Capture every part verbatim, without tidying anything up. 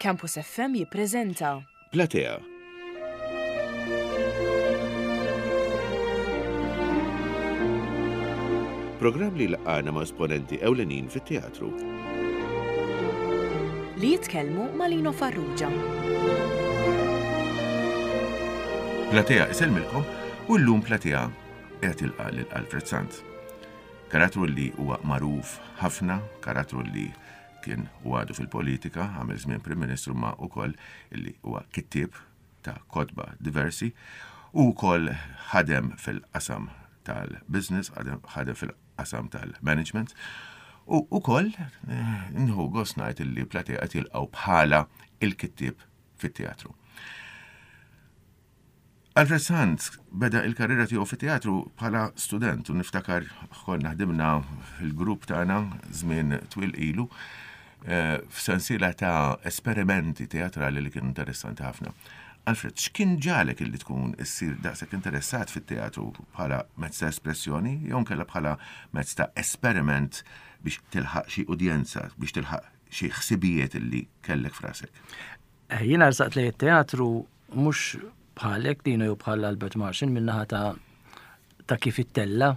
Campus F M jippreżenta Platea. Programm li laqana ma' esponenti ewlenin fit-teatru. li jitkellmu ma' Lino Farrugia. Platea iselmilkom u llum Platea qed ilqa' lil Alfred Sant. Karattru li huwa magħruf ħafna, karattru li kien għadu fil-politika, għamel żmien Prim Ministru ma' ukoll illi huwa kittieb ta' kotba diversi u wkoll ħadem fil-qasam tal-business, ħadem fil-qasam tal-management u wkoll nħu gost ngħid illi Platea qed jilqgħu bħala il-kittieb fit-teatru. Alfred Sant beda il-karriera tiegħu fit-teatru bħala student u niftakar konna ħdimna fil-grupp tagħna żmien twil ilu f'sensiela ta' esperimenti teatrali li kienu interessanti ħafna. Alfred, x'kien ġalek illi tkun issir daqshekk interessat fit-teatru bħala mezz ta' espressjoni jew kellha bħala mezz ta' esperiment biex tilħaq xi udjenza, biex tilħaq xi ħsibijiet illi kellek frasek? Jiena rsaqt lejn it-teatru mhux bħalek Lino jew bħal Albert Marshall minnaħa ta' ta' kif ittella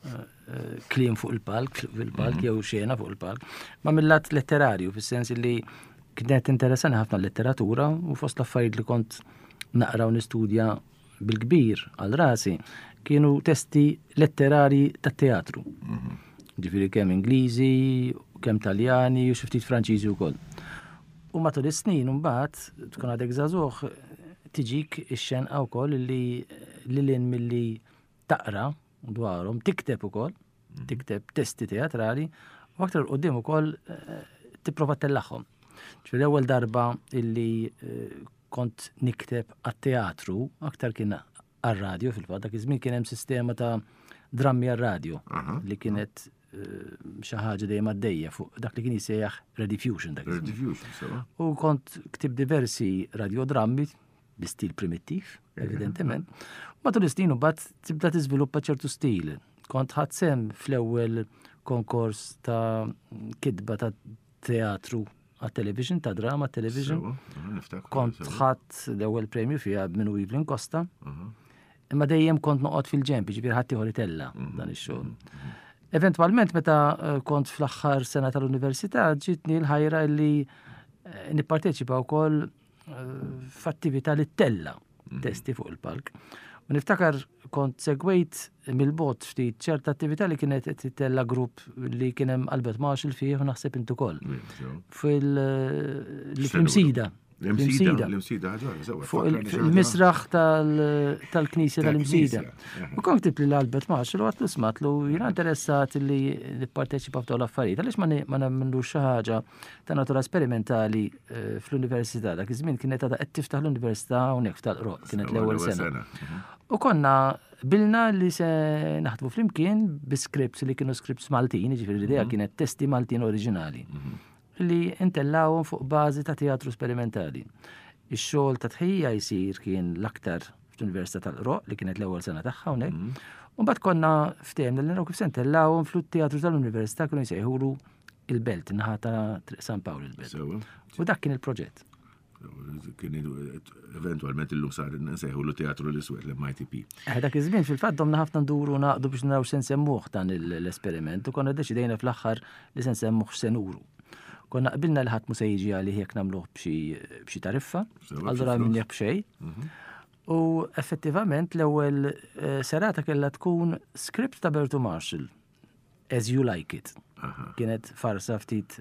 kliem fuq il-palk, fil-palk jew xena fuq il-palk, ma mill-lat letterarju, fis-sens li kienet interessani ħafna l-letteratura u fost l-affarijiet li kont naqra u nistudja bil-kbir għal rasi kienu testi letterari tat-teatru. Ġifieri kemm Ingliżi, kemm Taljani u xi ftit Franċiżi wkoll. U matul is-snin imbagħad tkun għadek żagħżugħ tiġik ix-xenqa wkoll li lilin milli taqra dwarhom, tikteb ukoll, tikteb testi teatrali u aktar qudiem ukoll tipprova tellaħħom. Ġifieri l-ewwel darba illi kont nikteb għat-teatru aktar kien għar-radju fil-fatt dak iż-żmien kien hemm sistema ta' drammi għar-radju li kienet xi ħaġa dejjem għaddejja fuq dak li kien jisejjaħ Rediffusion dak iż-żmien. U kont ktib diversi radiodrammi bi stil primittiv, evidentement. Matul is-snin mbagħad tibda tiżviluppa ċertu stil. Kont ħadd sehem fl-ewwel konkors ta' kitba ta' teatru għat-television, ta' drama television. Kont ħadd l-ewwel premju fiha minn Evelyn Costa. Imma dejjem kont noqgħod fil-ġemp, ġifieri ħadd ieħor itella dan ix-xogħol. Eventwalment meta kont fl-aħħar sena tal-università ġietni l-ħajra li nipparteċipa wkoll f'attività li tella testi fuq il-palk. U niftakar kont segwejt mill-bot ftit ċerta attività li kienet qed titella grupp li kien hemm Albert Marshall fih u naħseb intu ukoll. Fil-Imsida. L-Imsida. Fuq il-misraħ tal-Knisja tal-Imsida. U kont ktib li l-Albert Marshall u għatlu smatlu jiena interessat li nipparteċipa f'dawn l-affarijiet. Għaliex ma nagħmlux xi ħaġa ta' natura sperimentali fl-università. Dak iż-żmien kienet għadha qed tiftaħ l-università hawnhekk f'Tal-Qroq, kienet l-ewwel sena. U konna bilna li se naħdmu flimkien bi scripts li kienu scripts Maltin, ġifieri l-idea kienet testi Maltin oriġinali li intellawhom fuq bażi ta' teatru sperimentali. Ix-xogħol ta' tħejja jsir kien l-aktar fl-Università tal-Qroq li kienet l-ewwel sena tagħha hawnhekk. U mbagħad konna ftehimna li naraw kif se ntellawhom fl-teatru tal-Università kienu jsejħulu il-Belt, in-naħa ta' Triq San Pawl il-Belt. U dak kien il-proġett. Kien eventwalment illum sar nsejħulu teatru l-iswed l-M I T P. Dak iż-żmien fil-fatt domna ħafna nduru naqdu biex naraw se nsemmuh dan l-esperiment u konna ddeċidejna fl-aħħar li se nsemmuh x'se nuru. Konna qbilna li ħadd mu se jiġi għalih jekk nagħmluh b'xi tariffa, allura minn jekk b'xejn. U effettivament l-ewwel serata kellha tkun script ta' Bertu Marshall, As You Like It. Kienet farsa ftit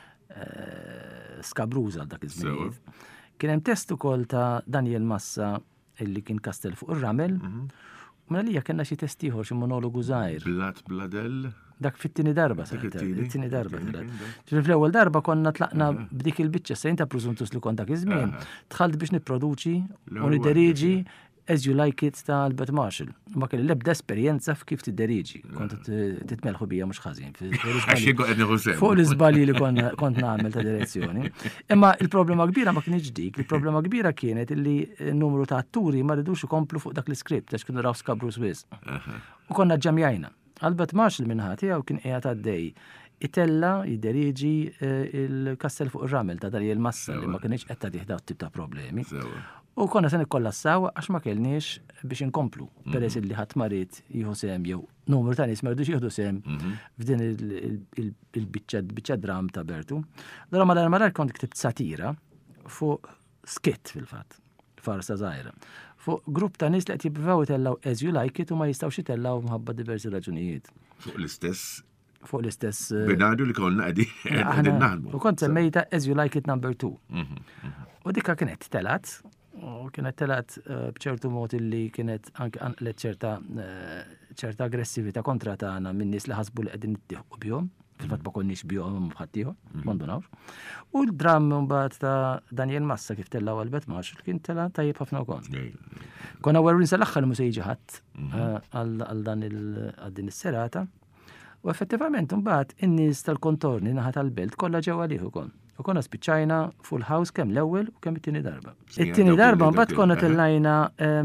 skabruża dak iż-żmien. Kien hemm test ukoll ta' Daniel Massa illi kien kastel fuq ir-ramel. U għalija kellna xi test ieħor xi monologu żgħir. Blat Bladell. Dak fit-tieni darba sa. It-tieni darba. Ġifieri fl-ewwel darba konna tlaqna b'dik il-biċċa se inta Presuntus li kont dak iż-żmien. Dħalt biex nipproduċi u nideriġi As You Like It ta' Albert Marshall. Ma kelli l-ebda esperjenza f'kif tidderiġi. Kont titmelħu bija mhux ħażin. Fuq l-iżbalji li kont nagħmel ta' direzzjoni. Imma il-problema kbira ma kienx dik, il-problema kbira kienet illi n-numru ta' atturi ma ridux ikomplu fuq dak l-iskript għax kienu raw skabru Swiss. U konna ġġamjajna. Albert Marshall minħa tiegħu kien qiegħed għaddej itella jideriġi il-kassel fuq ir-ramel ta' Daniel Massa li ma kienx qed tieħda tip ta' problemi. U konna se nikkollassaw għax ma kellniex biex inkomplu. Peress li ħadd marit jieħu sem jew numru ta' nies ma rridux jieħdu sem f'din il-biċċa dram ta' Bertu. Allora malar malar kont ktibt satira fuq skit fil-fatt, farsa żgħira. Fuq grupp ta' nies li qed jippruvaw itellaw as you like it u ma jistgħux itellaw minħabba diversi raġunijiet. Fuq l-istess fuq l-istess binadu li konna qegħdin naħdmu. U kont semmejta as you like it number two. U dikka kienet telat, u kienet telat b'ċertu mod li kienet anke anqlet ċerta ċerta aggressività kontra tagħna minn nies li ħasbu li qegħdin nittieħu bihom. Fil-fatt ma konniex bihom bħaddieħor, m'għandunawx. U l-dram mbagħad ta' Daniel Massa kif tellaw Albert Marshall kien tela tajjeb ħafna wkoll. Konna werrin sal-aħħar mhux se jiġi ħadd għal dan din is-serata. U effettivament mbagħad in-nies tal-kontorni naħa tal-belt kollha ġew għalih ukoll. U konna spiċċajna full house kemm l-ewwel u kemm it-tieni darba. It-tieni darba mbagħad konna tellajna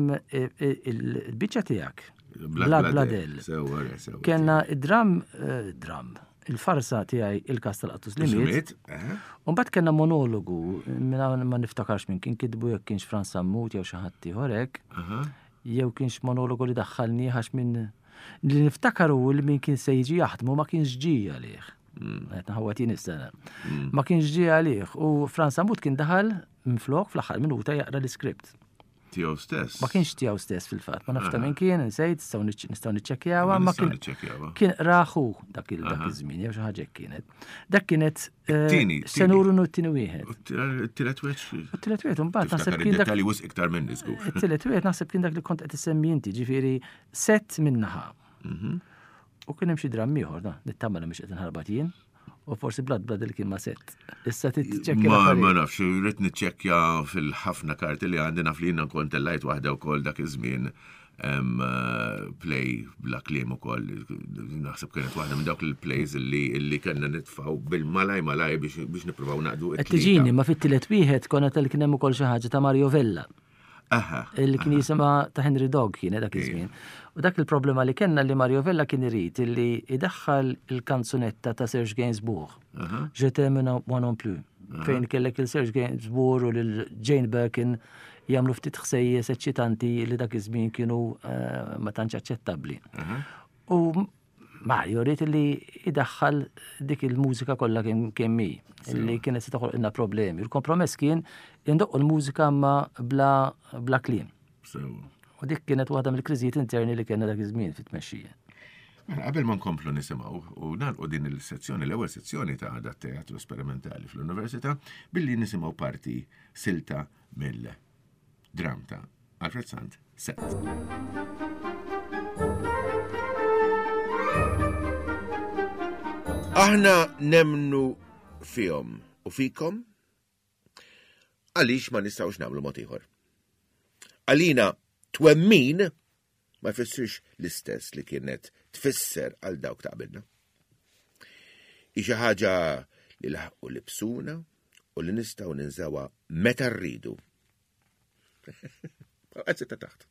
il-biċċa tiegħek. Blad Bladel. Kenna id-dram dram. Il-farsa tiegħi il-kas tal-qattus limit. U mbagħad kellna monologu minn ma niftakarx minn kien kitbu jekk kienx Franz Sammut jew xi ħadd ieħor hekk. Jew kienx monologu li daħħalni għax minn li niftakaru li min kien se jiġi jaħdmu ma kienx ġi għalih. Qed naħawat jien is-sena. Ma kienx ġi għalih u Franz Sammut kien daħal minflok fl-aħħar minuta jaqra l-iskript. Tiegħu stess. Ma kienx tiegħu stess fil-fatt, ma nafta minn kien insejt nistgħu niċċekkjawha ma kien kien raħu dak dak iż-żmien jew xi ħaġa kienet. Dak kienet se nuru t-tieni wieħed. It-tielet wieħed. It-tielet wieħed imbagħad naħseb kien dak li wisq iktar minn nisku. It-tielet wieħed naħseb kien dak li kont qed issemmi inti, ġifieri set minnaħa. U kien hemm xi dram ieħor da, nittama li mhux qed inħarbat jien. U forsi Blad Bladel kien ma set. Issa titċekkja. Ma ma nafx, rrid niċċekkja fil-ħafna karti li għandi naf li jiena kont tellajt waħda wkoll dak iż-żmien play bla kliem ukoll. Naħseb kienet waħda minn dawk il-plays li kellna nitfgħu bil-malaj malaj biex nippruvaw naqdu. Qed tiġini ma fit-tielet wieħed konna tel kien hemm ukoll xi ħaġa ta' Mario Vella. Aha. Li kien jisimha ta' Henry Dog kien dak iż-żmien. U dak il-problema li kellna li Mario Vella kien irid illi idaħħal il-kanzunetta ta' Serge Gainsbourg. Je t'aime moi non plus. Fejn kellek il-Serge Gainsbourg u lil-Jane Birkin jagħmlu ftit ħsejjes eċċitanti li dak iż-żmien kienu ma tantx aċċettabbli. U Mario rrid li idaħħal dik il-mużika kollha kemm hi, li kienet se toħolq ilna problemi. Il-kompromess kien jindoqqu l-mużika ma bla bla kliem. U dik kienet waħda mill-kriżijiet interni li kienna dak iż-żmien fit-tmexxija. Qabel ma nkomplu nisimgħu u nagħlqu din il-sezzjoni, l-ewwel sezzjoni ta' dat teatru sperimentali fl-Università billi nisimgħu parti silta mill-dram ta' Alfred Sant Set. Aħna nemnu fihom u fikom għaliex ma nistgħux nagħmlu mod ieħor. Għalina twemmin ma jfissirx l-istess li kienet tfisser għal dawk ta' qabilna. Hi xi ħaġa li laħqu libsuna u li nistgħu ninżawha meta rridu. Qed ta' taħt.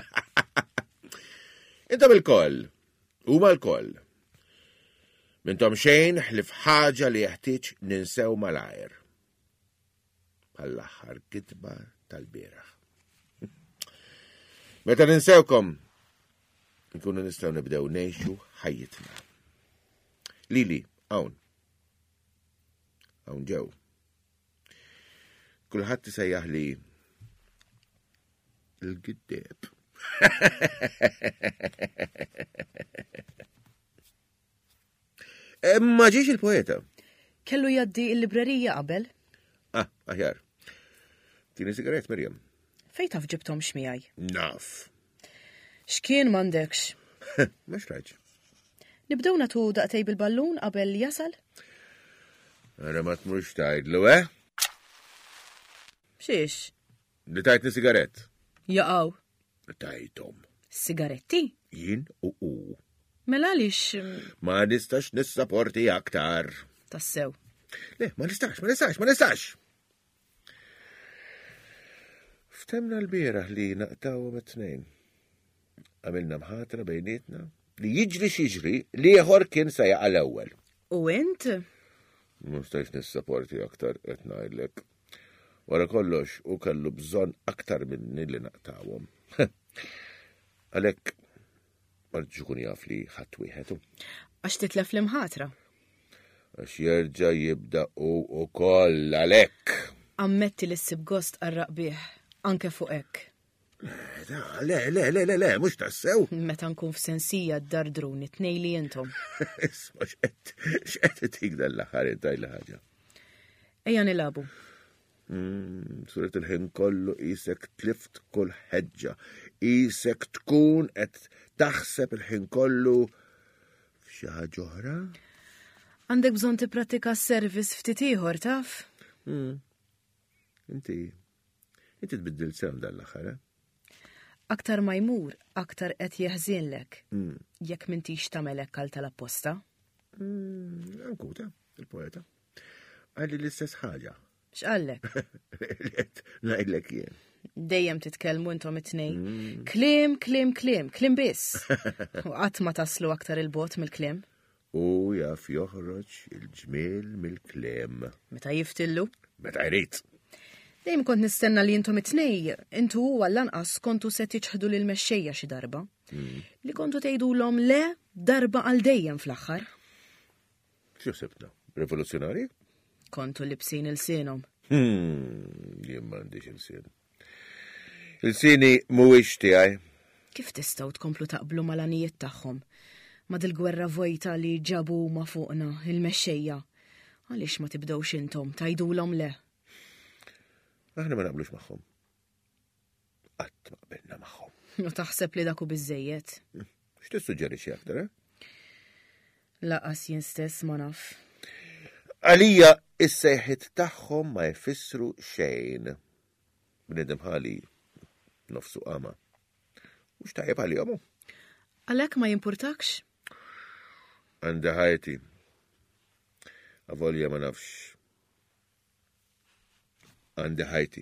Intom il-koll, huma l-koll. Mintom xejn ħlif ħaġa li jeħtieġ ninsew malajr. Bħall-aħħar kitba tal-bieraħ. Meta ninsewkom, nkunu nistgħu nibdew ngħixu ħajjitna. Lili, hawn. Hawn ġew. Kulħadd isejjaħ li l-giddeeb. Ma ġiex il-poeta. Kellu jaddi il-librerija qabel? Ah, aħjar. Tieni sigaret, Mirjam. Fejn taf ġibtom xmijaj? Naf. X'kien m'għandekx? Mhux raġ. Nibdew nagħtu daqtej bil-ballun qabel jasal? Ara ma tmurx tgħidlu, eh? X'ix? Li tajtni sigaret. Jaqgħu. Tajtom. Sigaretti? Jien u u. Mela għaliex Ma nistax nissapporti aktar. tassew. Le, ma nistax, ma nistax, ma nistax. Ftemna l-bieraħ li naqtaw mit-tnejn. Għamilna mħatra bejnietna li jiġri xiġri li ieħor kien sa jaqa' l-ewwel. U int? Mustajx nissapporti aktar qed ngħidlek. Wara kollox u kellu bżonn aktar minni li naqtawhom. Għalhekk ma rridx ikun jaf li ħadd wieħed. Għax titlef l-imħatra. Għax jerġa' jibda u wkoll għalhekk. Ammetti li ssib gost qarraq bih, anke fuq hekk. Le, le, le, le, le, mhux tassew. Meta nkun f'sensija d-dardruni tnej li intom. Isma' x'qed x'qed tik dan l-aħħar intajla ħaġa. Ejja nilabu. Suret il-ħin kollu isek tlift kull ħeġġa, isek tkun qed taħseb il-ħin kollu f'xi ħaġa oħra. Għandek bżonn tipprattika s-service ftit ieħor taf? Inti inti tbiddil sew dan l-aħħar. Aktar ma jmur, aktar qed jeħżinlek. Jekk m'intix tagħmel hekk għal tal-apposta. Ankuta, il-poeta. Għalli l-istess ħaġa. X'qallek? Ngħidlek jien. Dejjem titkellmu intom it-tnejn. Kliem, kliem, kliem, kliem biss. U qatt ma taslu aktar il-bot mill-kliem. U jaf joħroġ il-ġmiel mill-kliem. Meta jiftillu? Meta jrid. Dejjem kont nistenna li intom it-tnej, intu għall-anqas kontu se tiġħdu lil mexxejja xi darba. Li kontu tgħidulhom le darba għal dejjem fl-aħħar. X'u sibna? Rivoluzzjonari? Kontu libsin il-sinhom. Jien m'għandix il-sin. Il-sini mhuwiex tiegħi. Kif tistgħu tkomplu taqblu mal-għanijiet tagħhom? Ma dil-gwerra vojta li ġabu ma fuqna, il-mexxejja. Għaliex ma tibdewx intom tgħidulhom le? Aħna ma naqblux magħhom. Qatt ma qbilna magħhom. U taħseb li daku biżejjed. X'tissuġġerixxi aktar, eh? Laqas jien stess ma naf. Għalija is-sejħiet tagħhom ma jfissru xejn. Bniedem ħali nofsu qama. Mhux tajjeb għalihom. Għalhekk ma jimpurtakx? Għandi ħajti. Avolja ma nafx. Għandi ħajti.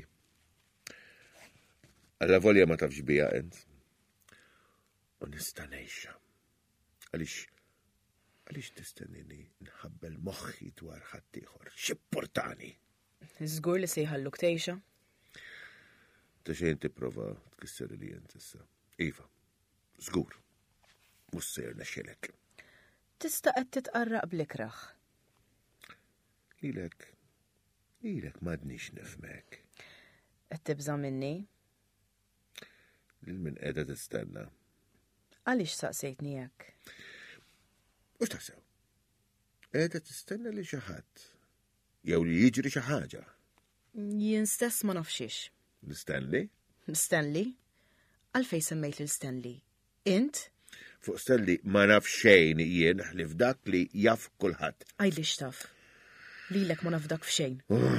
Alla volja ma tafx bija ent. U nista' ngħixha. Għaliex għaliex tistennini nħabbel moħħi dwar ħadd ieħor. X'importani. Żgur li se jħalluk tgħixha? Ta' xejn tipprova tkisser li int issa. Iva, żgur. Mhux se jirnexxielek. Tista' qed titqarraq bl-ikraħ. Ilek, ilek m'għadniex nifhmek. Qed tibża minni? Lil min qiegħda tistenna. Għaliex saqsejtni hekk? Mhux taħsew. Qiegħda tistenna li xi ħadd. Jew li jiġri xi ħaġa. Jien stess ma nafxix. Stanley? Stanley? Għalfejn semmejt lil Stanley? Int? Fuq Stanley ma naf xejn jien ħlif dak li jaf kulħadd. Għajdlix taf. Lilek ma naf dak f'xejn.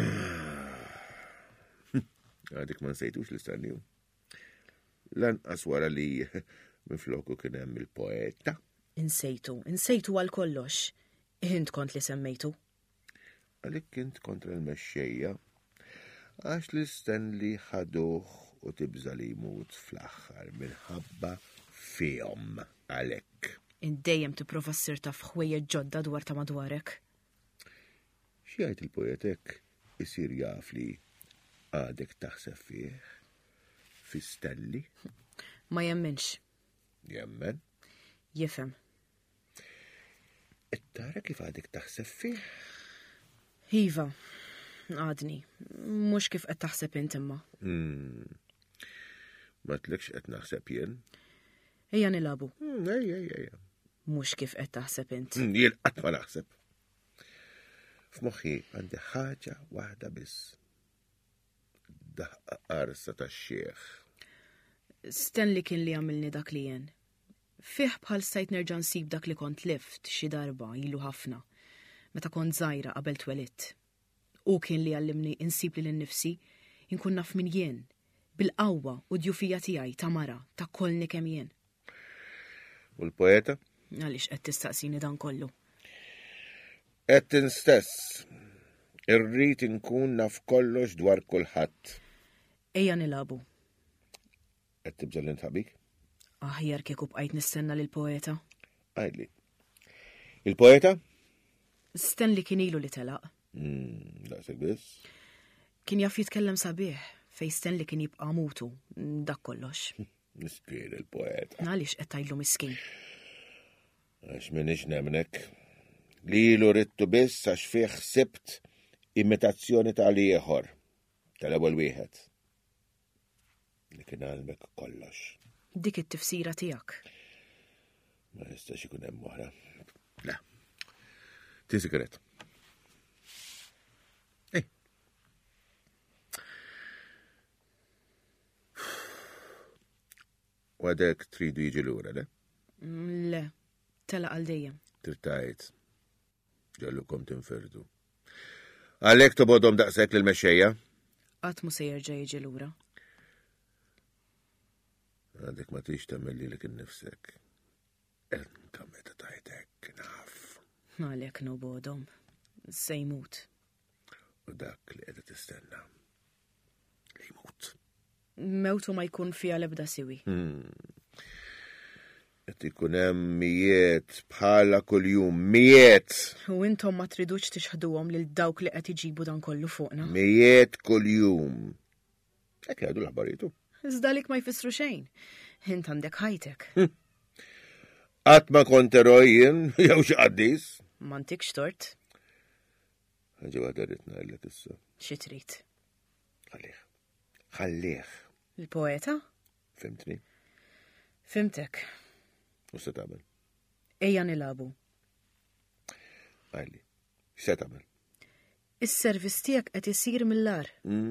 Għadik ma nsejtux li Stanley. Lanqas wara li minfloku kien hemm il-poeta. Insejtu, insejtu għal kollox. Int kont li semmejtu. Għalik kint kontra l-mexxejja. Għax li Stanley ħaduh u tibża li jmut fl-aħħar minħabba fihom għalhekk. Int dejjem tipprova ssir taf ħwejjeġ ġodda dwar ta' madwarek. Xi jgħid il-poetek isir jaf li għadek taħseb fih fi Stanley? Ma jemminx. Jemmen? Jifhem. Tara kif għadek taħseb fih? Iva, għadni. Mhux kif qed taħseb int imma. Ma tlekx qed naħseb jien? Ejja nilabu. Ejja, ejja, ejja. Mhux kif qed taħseb int. Jien qatt ma naħseb. F'moħħi għandi ħaġa waħda biss. Daħqa qarsa tax-xieħ. Stanley kien li għamilni dak li jien. Fih bħal stajt nerġa' nsib dak li kont lift xi darba ilu ħafna. Meta kont żgħira qabel twelidt. U kien li għallimni insib li l-nifsi inkun naf min jien, bil-qawwa u djufija tiegħi ta' mara ta' kollni kemm jien. U l-poeta? Għaliex qed tistaqsini dan kollu. Qed instess. Irrid inkun naf kollox dwar kulħadd. Ejja nilabu. Qed tibża l-intħabik? Aħjar kieku bqajt nistenna lil poeta. Għajdli. Il-poeta? Stanley kien ilu li telaq. Daqsek biss. Kien jaff jitkellem sabiħ fej Stanley kien jibqa' mutu dak kollox. Miskin il-poeta. Għaliex qed tgħidlu miskin. Għax minix nemnek. Lilu rittu biss għax fih ħsibt imitazzjoni tal-ieħor tal-ewwel wieħed. Li kien għalmek kollox. Dik it-tifsira tiegħek. Ma jistax ikun hemm oħra. La. Ti sigaret. Ej. U għadek tridu jiġi lura, le? Le, tela għal dejjem. Tirtajt. Ġallukom tinferdu. Għalek tobodhom daqshekk lill-mexxejja? Qatt mu se jerġa' jiġi lura. Għadek ma tix tagħmel lilek innifsek. Enta meta tajtek naf. Għalek nobodhom. Se jmut. U dak li qiegħda tistenna. Li jmut. Mewtu ma jkun fija l-ebda siwi. Qed ikun hemm mijiet bħala kuljum, mijiet. U intom ma tridux tixħduhom lil dawk li qed iġibu dan kollu fuqna. Mijiet kuljum. Hekk jgħidu l-aħbarijiet. Iżda lik ma jfissru xejn. Int għandek ħajtek. Qatt ma kont eroj jien jew xi qaddis. M'għandekx tort. Ħaġa waħda rrid ngħidlek issa. Xi trid? Ħallih. Ħallih. Il-poeta? Fimtni? Fimtek. U se tagħmel? Ejja nilabu. Għajli. X'se tagħmel? Is-servizz tiegħek qed isir mill-ar.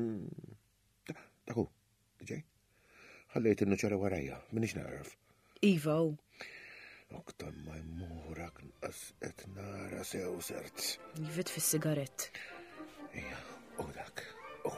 Daku, diġej. Ħallejt innuċara warajja, minix naraf. Iva u. Oktar ma jmurak nqas qed nara sew sert. Jivit fis-sigarett. Ija, u dak. U.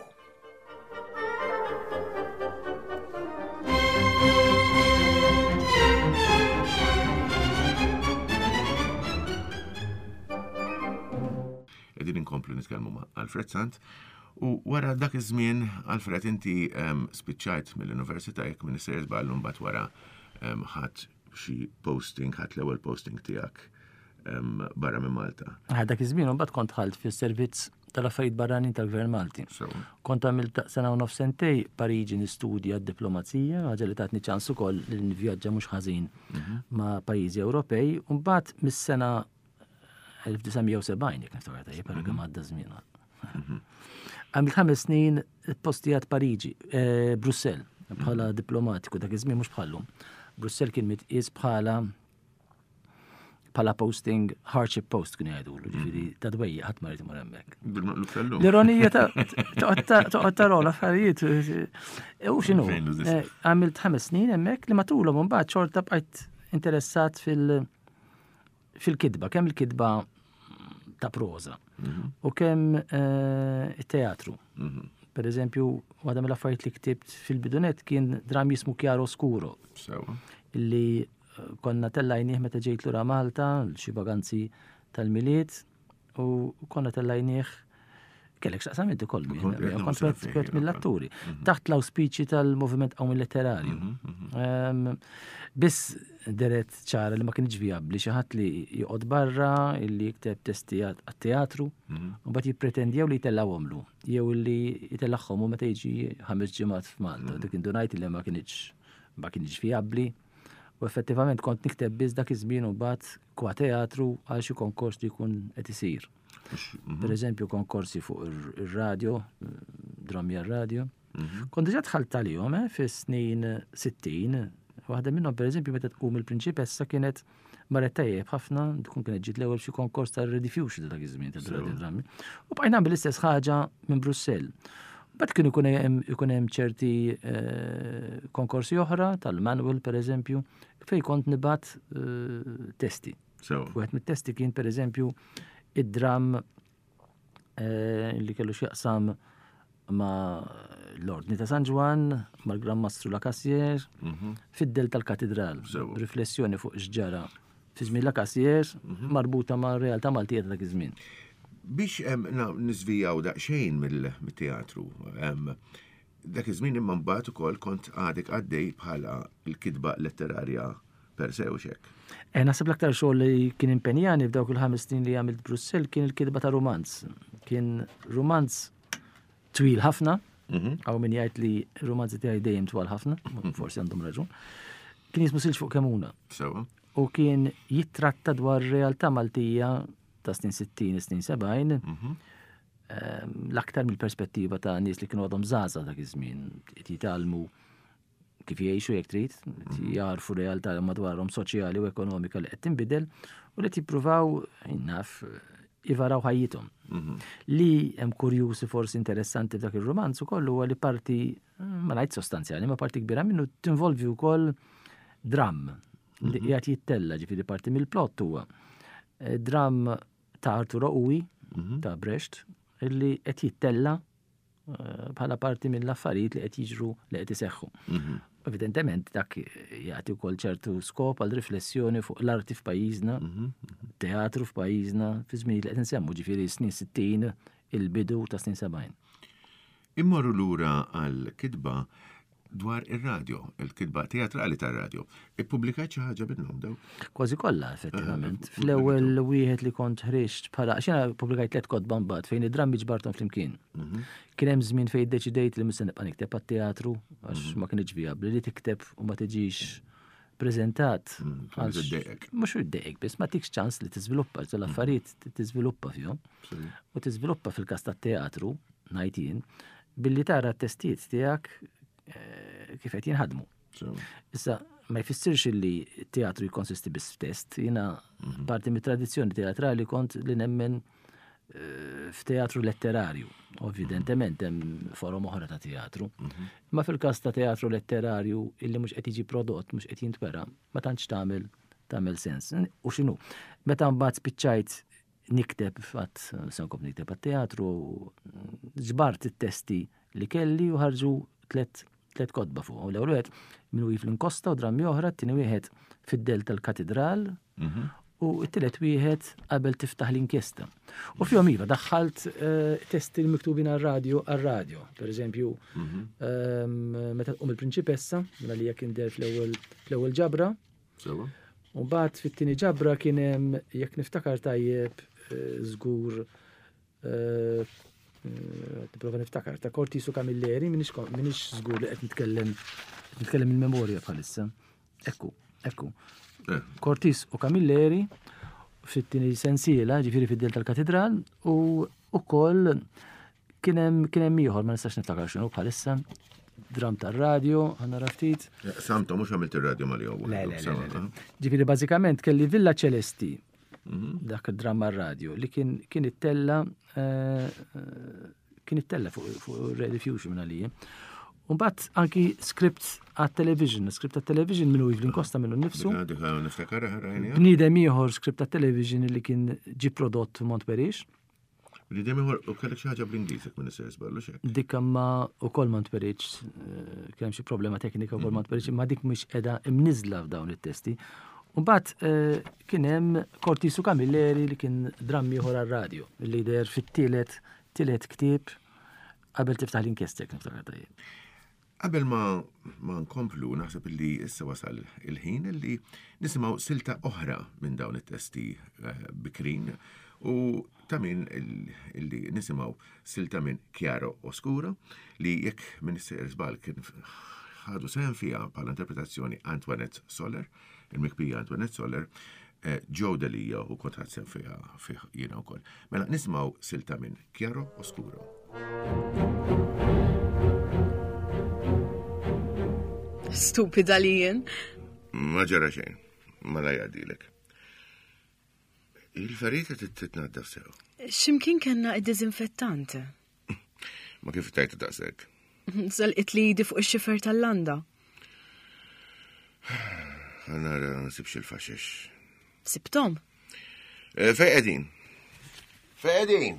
Qegħdin inkomplu nitkellmu ma' Alfred Sant. U wara dak iż-żmien, Alfred, inti spiċċajt mill-Università jekk Ministerju żballu mbagħad wara ħadd xi posting, ħadd l-ewwel posting tiegħek barra minn Malta. Dak iż-żmien mbagħad kont ħalt fis-servizz tal-affarijiet barranin tal-Gvern Malti. Kont għamilt sena u nof sentej Pariġi nistudja d-diplomazija, ħaġa li tatni ċans ukoll li nivvjaġġa mhux ħażin ma' pajjiżi Ewropej, u mbagħad mis-sena elf tisgħemija u sebgħin jekk niftakar tajjeb għal kemm għadda żmien. Għamilt ħames snin postijat Pariġi, Brussell, bħala diplomatiku, dak iż-żmien mhux bħallhom. Brussell kien mitqies bħala bħala posting, hardship post kien jgħidulu, ġifieri ta' dwejja ħadd ma rid imur hemmhekk. L-ironija toqgħod tara l-affarijiet. U x'inhu? Għamilt ħames snin hemmhekk li matulhom imbagħad xorta bqajt interessat fil fil-kidba, kemm il-kidba ta' proza u kemm it-teatru. Per eżempju, waħda mill-affarijiet li ktibt fil-bidunet kien dram jismu Chiaro Oscuro. Illi konna tellajnieh meta ġejt lura Malta, xi vaganzi tal-miliet, u konna tellajnieh kellek x'aqsam inti kollu, kont mill-atturi. Taħt l-auspiċi tal-moviment qawmi letterarju. Biss deret ċara li ma kienx vijabbli xi ħadd li joqgħod barra, illi jikteb testi għat-teatru, u mbagħad jippretendjew li jtellawhomlu, jew illi jitellaħħom meta jiġi ħames ġimgħat f'Malta. Dik indunajt li ma kienx ma kienx vijabbli. U effettivament kont nikteb biss dak iż-żmien u mbagħad kwa teatru għal xi konkors li jkun qed isir. Per eżempju konkorsi fuq ir-radju, drammi għar-radju. Kont diġà dħalt talihom fis-snin sittin. Waħda minnhom per eżempju meta tqum il-prinċipessa kienet marret tajjeb ħafna, tkun kienet ġiet l-ewwel xi konkors tar-Rediffusion dak iż-żmien tad-radju drammi. U bqajna bil-istess ħaġa minn Brussell. Bad kienu ikun hemm ċerti konkorsi oħra tal-manual per eżempju, fej kont nibgħat testi. Wieħed mit-testi kien per eżempju id-dram li kellu x'jaqsam ma' l-Ordni ta' San Ġwan, mal-Gran Mastru La Cassier, fid-del tal-Katedral, riflessjoni fuq x'ġara fi żmien La Cassier marbuta ma' realtà Maltija ta' dak iż-żmien. Biex nisvijaw daqsxejn mill-teatru, dak iż-żmien imma mbagħad ukoll kont għadek għaddej bħala l-kitba letterarja per se u xek. E nasib l-aktar xogħol li kien impenjani f'dawk il-ħames snin li għamilt Brussell kien il-kidba ta' romanz. Kien romanz twil ħafna, għaw min jgħid li romanzi tiegħi dejjem twal ħafna, forsi għandhom raġun. Kien jismu Silġ fuq Kemuna. Sewa. U kien jittratta dwar realtà Maltija ta' snin sittin, snin sebgħin, l-aktar mill-perspettiva ta' nies li kienu għadhom żgħażagħ dak iż-żmien, jitalmu kif jgħixu jekk trid, jarfu realtà madwarhom soċjali u ekonomika li qed tinbidel u li jippruvaw innaf jivaraw ħajjithom. Li hemm kurjusi forsi interessanti f'dak ir-romanz ukoll huwa li parti ma ngħid sostanzjali, ma parti kbira minnu tinvolvi wkoll dram li qiegħed jittella, ġifieri parti mill-plott huwa dram ta' Arturo Uwi ta' Brecht illi qed jittella bħala parti mill-affarijiet li qed jiġru li qed iseħħu. Evidentement dak jagħti wkoll ċertu skop għal riflessjoni fuq l-arti f'pajjiżna, teatru f'pajjiżna, fi żmien li qed insemmu ġifieri snin sittin, il-bidu ta' snin sebgħin. Immorru lura għal kidba dwar ir-radio, il-kidba teatrali tar-radio. Ippubblikajt xi ħaġa minnhom daw? Kważi kollha effettivament. Fl-ewwel wieħed li kont ħriġt bħala x'jiena pubblikajt tliet kotba mbagħad fejn id-drammi ġbarthom flimkien. Kien hemm żmien fejn iddeċidejt li mhux se nibqa' nikteb għat-teatru għax ma kienx vijabbli li tikteb u ma tiġix preżentat. Mhux iddejjek biss ma tikx ċans li tiżviluppa l-affarijiet tiżviluppa fihom. U tiżviluppa fil-każ tat-teatru ngħid jien billi tara t-testijiet tiegħek kif qed jinħadmu. Issa ma jfissirx li teatru jkonsisti biss f'test, jiena parti mit-tradizzjoni teatrali kont li nemmen f'teatru letterarju. Evidentement hemm forom oħra ta' teatru. Ma fil-każ ta' teatru letterarju illi mhux qed jiġi prodott, mhux qed jintwera, ma tantx tagħmel tagħmel sens. U x'inhu? Meta mbagħad spiċċajt nikteb fatt se nkompli nikteb għat-teatru, ġbart it-testi li kelli u ħarġu tliet tliet kotba fuq. U l-ewwel wieħed minn Wiflin Costa u drammi oħra, t-tieni wieħed fid-del tal-katedral u t-tielet wieħed qabel tiftaħ l-inkjesta. U fihom iva daħħalt testi miktubin għar-radio għar-radio. Pereżempju, meta tqum il-Prinċipessa, minn li jekk indher fl-ewwel fl-ewwel ġabra. U mbagħad fit-tieni ġabra kien hemm jekk niftakar tajjeb żgur Nipprova niftakar ta' Cortisu Camilleri minix żgur li qed nitkellem nitkellem il-memorja bħalissa. Ekku, ekku. Cortis u Camilleri fit-tieni sensiela, ġifieri fid-del tal-katedral u wkoll kien hemm kien hemm ieħor ma nistax niftakar x'inhu bħalissa dram tar-radio, ħanna raftit. Samta mhux għamilt ir-radio mal-jew. Le, le, le. Ġifieri bażikament kelli Villa Celesti. Dak id-dramma r-radio li kien kien it-tella kien it-tella fuq Radio Fusion minn għalija. U mbagħad anki script għat-television, script għat-television minnu Wiflin Costa minnu nnifsu. Bniedem ieħor script għat-television li kien ġi prodott Montperich. Bniedem ieħor u kellek xi ħaġa bl-Ingliż jekk ma nisers ballu xek. Dik imma ukoll Montperich kien hemm xi problema teknika wkoll Montperich imma dik mhix qiegħda imniżla f'dawn it-testi. Mbagħad kien hemm Cortisu Camilleri li kien drammi ieħor għar-radio li der fit-tielet tielet ktieb qabel tiftaħ l-inkjesta jekk niftakar tajjeb. Qabel ma ma nkomplu naħseb li issa wasal il-ħin li nisimgħu silta oħra minn dawn it-testi bikrin u ta' min illi nisimgħu silta minn Chiaro Oscuro li jekk minn isser żball kien ħadu sehem fiha bħala interpretazzjoni Antoinette Soler, il-mikbija Antoinette Soler, Joe Delia u kont ħadsem fiha fiha jiena wkoll. Mela nisimgħu silta minn Chiaro Oscuro. Stupida li jien. Ma ġara xejn, ma la jgħadilek. Il-ferita titnaddaf sew. X'imkien kellna id-diżinfettant. Ma kif tajtu daqshekk. Salqit li jidi fuq ix-xifer tal-landa. Għanara nsibx il-faxex. Sibtom? Fej qegħdin. Fej qegħdin.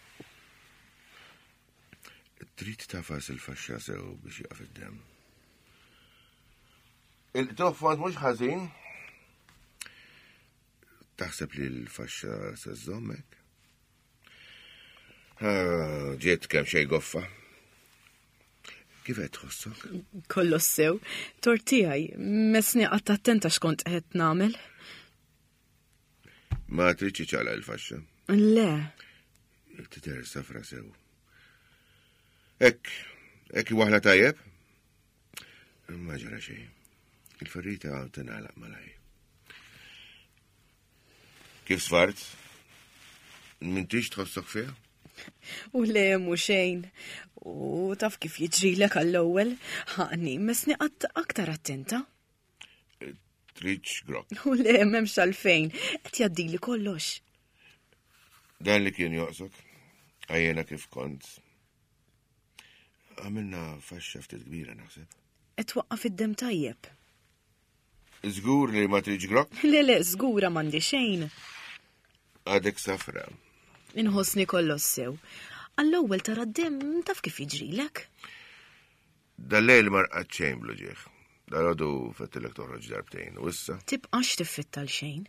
Trid tafas il-faxxa sew biex jaqaf id-dem. Il-toffont mhux ħażin. Taħseb li l-faxxa se żommek? Ġiet kemm xejn goffa. Kif qed tħossok? Kollos sew, tortijaj, mesni qatt attenta x'kont qed nagħmel. Ma tridx ċala l-faxxa. Le. Titer safra sew. Ek, ek waħla tajjeb? Ma ġara xejn. Il-ferrita tingħalaq malaj. Kif sfart? M'intix tħossok fiha? U le mu xejn. U taf kif jiġrilek għall-ewwel, ħaqni mesni qatt aktar attenta. Tridx grok. U le m'hemmx għalfejn, qed jgħaddili kollox. Dan li kien joqsok, għajjena kif kont. Għamilna faxxa ftit kbira naħseb. Qed waqqaf id-dem tajjeb. Żgur li ma tridx grok? Le le, żgura m'għandi xejn. Għadek safra. Inħossni kollox sew. Għall-ewwel tara d-dem taf kif jiġrilek. Dal-lejl marqat xejn blu ġieħ. Dal-għodu fettilek toħroġ darbtejn, u issa? Tibqax tiffitta l-xejn.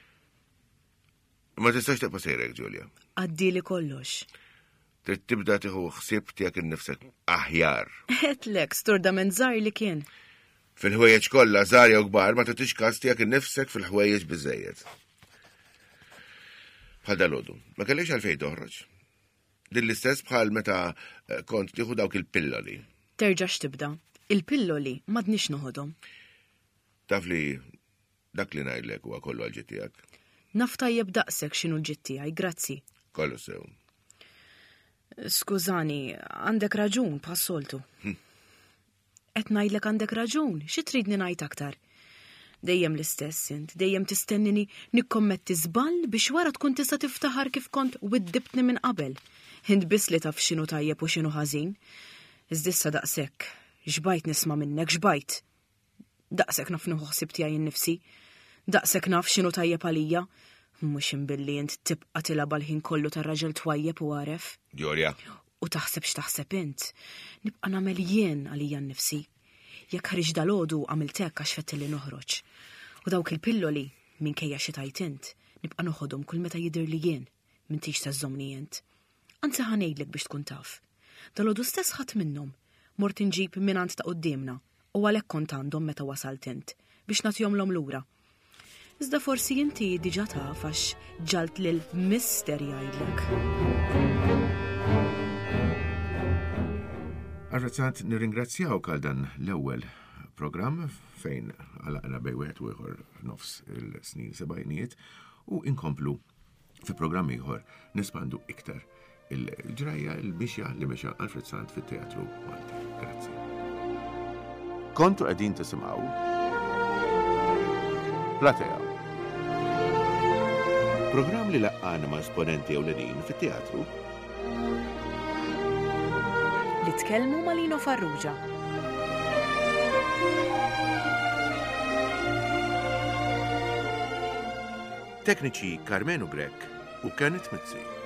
Ma tistax tibqa' sejrek, Ġulja. Għaddili kollox. Trid tibda tieħu ħsieb tiegħek innifsek aħjar. Għetlek, stordament żgħar li kien. Fil-ħwejjeġ kollha żgħar jew kbar ma tagħtix każ tiegħek innifsek fil-ħwejjeġ biżejjed. Bħal dal-għodu, ma kellix għalfejn toħroġ. Din l-istess bħal meta kont tieħu dawk il-pilloli. Terġax tibda. Il-pilloli m'għadniex noħodhom. Taf li dak li ngħidlek huwa kollu għall-ġid tiegħek. Naf tajjeb daqshekk x'inhu l-ġid tiegħi, grazzi. Kollu sew. Skużani, għandek raġun bħas-soltu. Qed ngħidlek għandek raġun, xi tridni ngħid aktar? Dejjem l-istess int, dejjem tistennini nikkommetti żball biex wara tkun tista' tiftaħar kif kont widdibtni minn qabel. Int biss li taf x'inhu tajjeb u x'inhu ħażin. Iżdissa daqshekk. Xbajt nisma' minnek, xbajt. Daqsek naf nuħsib tiegħi nnifsi. Daqsek naf x'inhu tajjeb għalija. Mhux inbilli int tibqa' tilab għall-ħin kollu tar-raġel twajjeb u għaref. Ġorja. U taħseb x'taħseb int. Nibqa' nagħmel jien għalija nnifsi. Jekk ħriġ dal-għodu għamilt hekk għax fettilli noħroġ. U dawk il-pilloli minkejja xi tajt int, nibqa' noħodhom kull meta jidher li jien m'intix tażżomni int. Anzi ħanejdlek biex tkun taf. Dal-għodu stess ħadd minnhom. Mort inġib minant ta' qudiemna u għalhekk kont għandhom meta wasalt int biex nagħtihomlhom lura. Iżda forsi inti diġà taf għax ġalt lil Mister jgħidlek. Arrazzant nirringrazzjawk għal dan l-ewwel programm fejn għalaqna bej wieħed u ieħor nofs il-snin sebgħinijiet u inkomplu fi programm ieħor nispandu iktar il-ġrajja il-bixja li mexa Alfred Sant fit-Teatru Malti. Grazzi. Kontu qegħdin tisimgħu Platea. Programm li laqqana ma' esponenti ewlenin fit-teatru Li tkellmu ma' Lino Farrugia. Tekniċi Carmenu Grek u Kenneth Mizzi.